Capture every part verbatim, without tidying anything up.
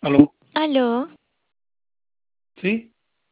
¿Aló? Aló, ¿Sí?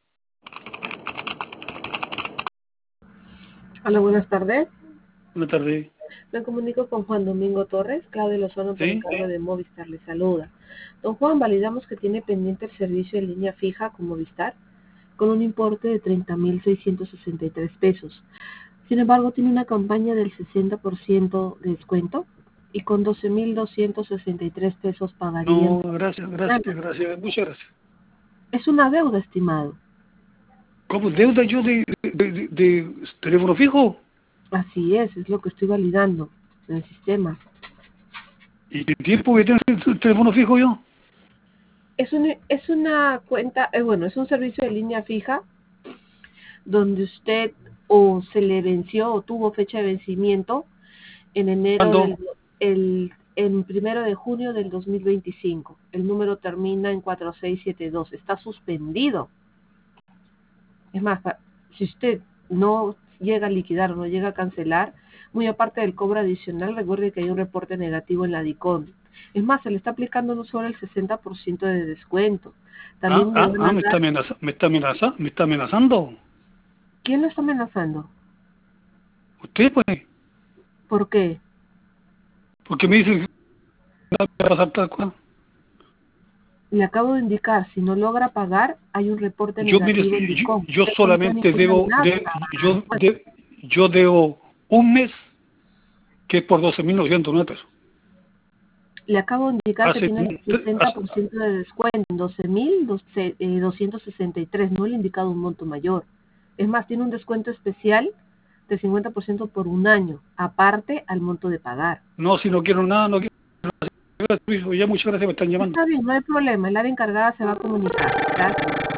Hola, buenas tardes. Buenas tardes. Me comunico con Juan Domingo Torres. Claudia Lozano por ¿Sí? encargo de Movistar le saluda. Don Juan, validamos que tiene pendiente el servicio de línea fija con Movistar con un importe de treinta mil seiscientos sesenta y tres pesos. Sin embargo, tiene una campaña del sesenta por ciento de descuento y con doce mil doscientos sesenta y tres pesos pagarían. No, gracias, gracias, gracias, muchas gracias. Es una deuda, estimado. ¿Cómo deuda yo de, de, de- de teléfono fijo? Así es, es lo que estoy validando en el sistema. ¿Y qué tiempo que tengo el teléfono fijo yo? Es una, es una cuenta, eh, bueno, es un servicio de línea fija donde usted o se le venció o tuvo fecha de vencimiento en enero ¿Cuándo? del el, en primero de junio del dos mil veinticinco. El número termina en cuatro seis siete dos. Está suspendido. Es más, pa- si usted no llega a liquidar o no llega a cancelar, muy aparte del cobro adicional, recuerde que hay un reporte negativo en la DICOM. Es más, se le está aplicando no solo el sesenta por ciento de descuento. Ah, También le ah, van ah, a me está dar... amenazando, me está amenazando, me está amenazando. ¿Quién lo está amenazando? Usted, pues, ¿Por qué? porque me dice que va a pasar tal cosa. Le acabo de indicar, si no logra pagar, hay un reporte Yo, mire, negativo en yo, DICOM. yo Usted no tiene solamente ninguna debo, amenaza. de, yo, de, yo debo un mes que es por doce mil novecientos nueve pesos. Le acabo de indicar que Hace, tiene el sesenta por ciento de descuento en doce mil doscientos sesenta y tres. No le he indicado un monto mayor. Es más, tiene un descuento especial de cincuenta por ciento por un año, aparte al monto de pagar. no, si no quiero nada, no quiero nada. Ya muchas gracias, me están llamando. Está bien, no hay problema. El área encargada se va a comunicar. Gracias.